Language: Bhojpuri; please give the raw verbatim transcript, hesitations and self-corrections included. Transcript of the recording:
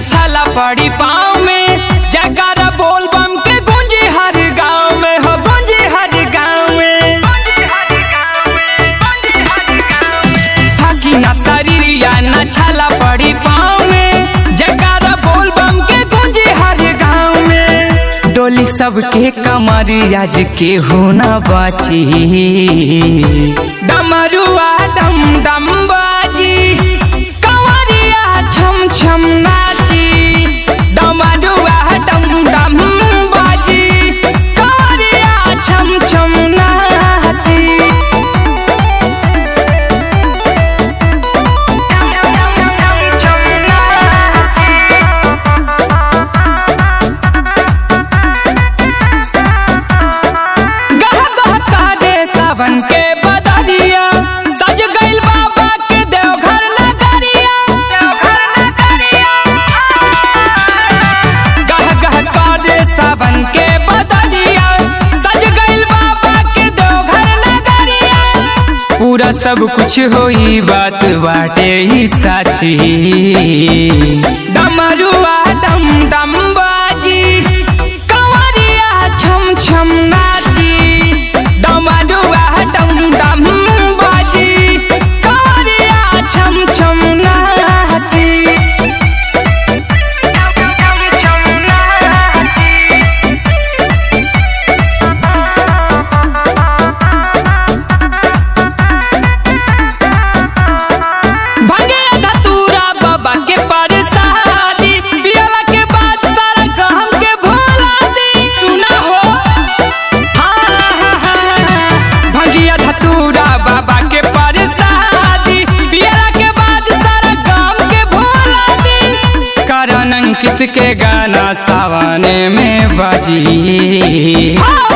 छाला पड़ी पाँव में, जयकारा बोल बम के गूंजे हर गांव में, हो गूंजे हर गांव में। भागी ना शरीरिया ना छाला पड़ी पाँव में, जयकारा बोल बम के गूंजे हर गांव में। डोली सबके कमरिया आज के हो ना बाची, डमरुआ डम डम बाजी, कंवरिया छम छम नाची। डमरुआ डम डम बाजी, कंवरिया छम छम नाची। गह गह काटे सावन के बदरिया, सज गइल बाबा के देवघर नगरिया, देवघर नगरिया। गह गह काटे सावन के बदरिया, सज गइल बाबा के देवघर नगरिया। पूरा सब कुछ होई बात बाटे ही साची, डमरुआ डम डम बाजी, कंवरिया छम छम नाची। डमरुआ डम डम बाजी, कंवरिया छम छम नाची। भंगे धतूरा बाबा के परसादी, पियला के बाद सारा गम के भुला दी। सुना हो हाँ हाँ हाँ, भंगिया धतूरा बाबा के परसादी, पियला के बाद सारा गम के भुला दी। करण अंकित के गाना सावन में बाजी।